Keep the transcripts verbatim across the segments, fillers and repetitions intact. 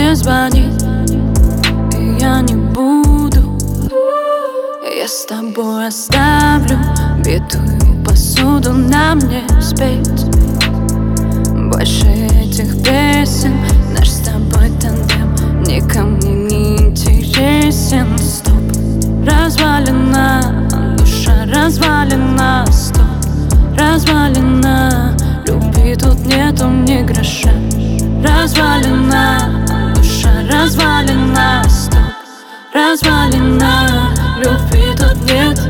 не звонит, и я не буду. Я с тобой оставлю битую посуду на мне спеть. Больше этих песен, наш с тобой тандем никому не интересен. Стоп, развалина, душа развалина. Стоп, развалина, любви тут нету ни гроша. Развалина, душа развалина. Стоп, развалина, любви тут нет.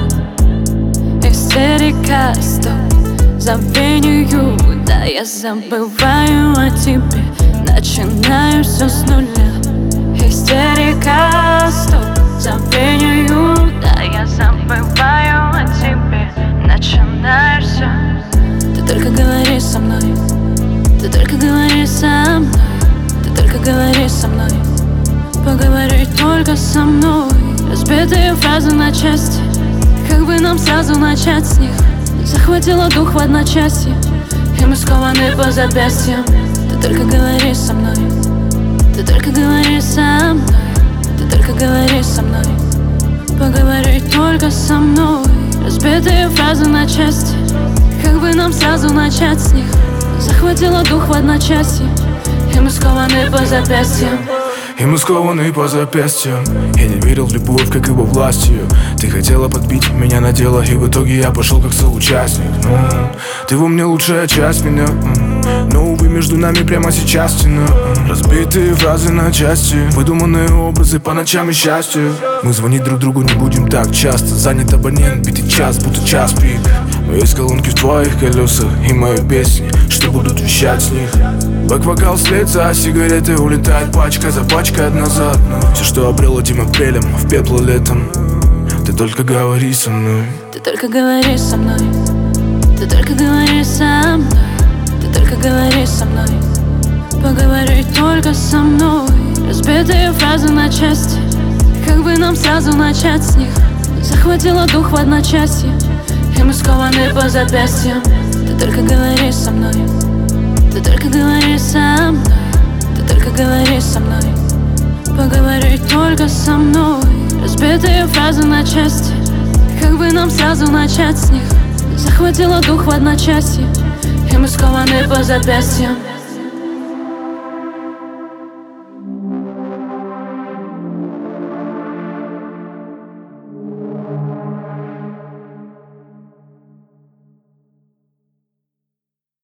Истерика, стоп, забвению. Да, я забываю о тебе, начинаю все с нуля. Истерика, стоп, забвению. Да, я забываю о тебе, начинаю все. Ты только говори со мной, ты только говори со мной, ты только говори со мной. Поговори только со мной. Разбитые фразы на части, как бы нам сразу начать с них. Захватила дух в одночасье, и мы скованы по запястьям. Ты только говори со мной, ты только говори со мной, ты только говори со мной. Поговори только со мной. Разбитые фразы на части, как бы нам сразу начать с них. Захватила дух в одночасье, и мы скованы по запястьям. И мы скованы по запястьям. Я не верил в любовь, как и во власть ее. Ты хотела подбить меня на дело, и в итоге я пошел как соучастник. ну, Ты во мне лучшая часть меня, но, увы, между нами прямо сейчас стена. Разбитые фразы на части, выдуманные образы по ночам и счастью. Мы звонить друг другу не будем так часто. Занят абонент, битый час, будто час пик. Но есть колонки в твоих колесах и мои песни, что будут вещать с них. Бэк-вокал слеется, а сигареты улетает пачка за пачкой назад. Но все, что обрел этим апрелем, в пепло летом. Ты только говори со мной, ты только говори со мной, ты только говори со мной, ты только говори со мной. Поговори только со мной. Разбитые фразы на части, как бы нам сразу начать с них. Захватила дух в одночасье, и мы скованы по запястьям. Ты только говори со мной, ты только говори со мной, ты только говори со мной. Поговори только со мной. Разбитые фразы на части, как бы нам сразу начать с них. Захватила дух в одночасье, и мы скованы по запястьям.